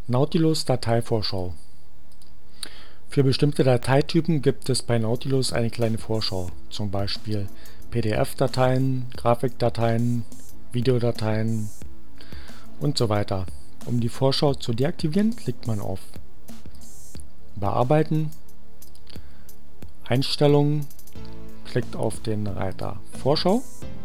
Nautilus Dateivorschau. Für bestimmte Dateitypen gibt es bei Nautilus eine kleine Vorschau, zum Beispiel PDF-Dateien, Grafikdateien, Videodateien und so weiter. Um die Vorschau zu deaktivieren, klickt man auf Bearbeiten, Einstellungen, klickt auf den Reiter Vorschau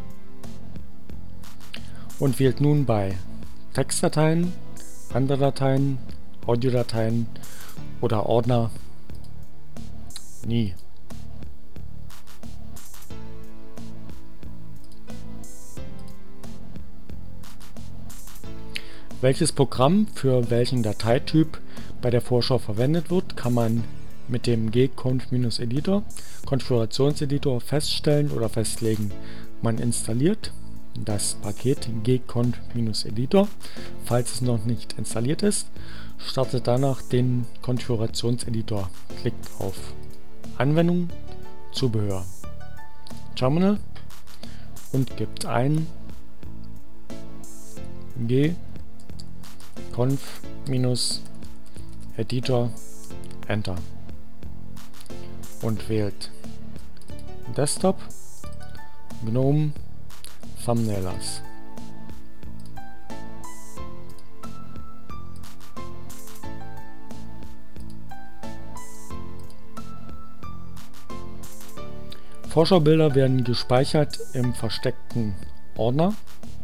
und wählt nun bei Textdateien, andere Dateien, Audiodateien oder Ordner Nie. Welches Programm für welchen Dateityp bei der Vorschau verwendet wird, kann man mit dem gconf-editor Konfigurationseditor feststellen oder festlegen. Man installiert das Paket gconf-editor, falls es noch nicht installiert ist, startet danach den Konfigurationseditor, klickt auf Anwendung, Zubehör, Terminal und gibt ein gconf-editor Enter und wählt Desktop, GNOME, Thumbnailers. Vorschaubilder werden gespeichert im versteckten Ordner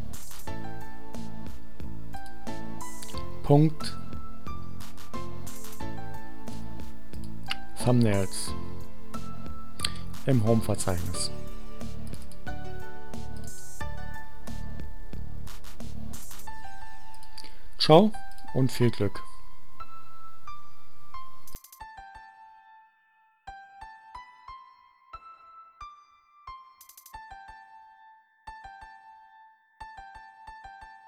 Thumbnails im Home-Verzeichnis. Ciao und viel Glück!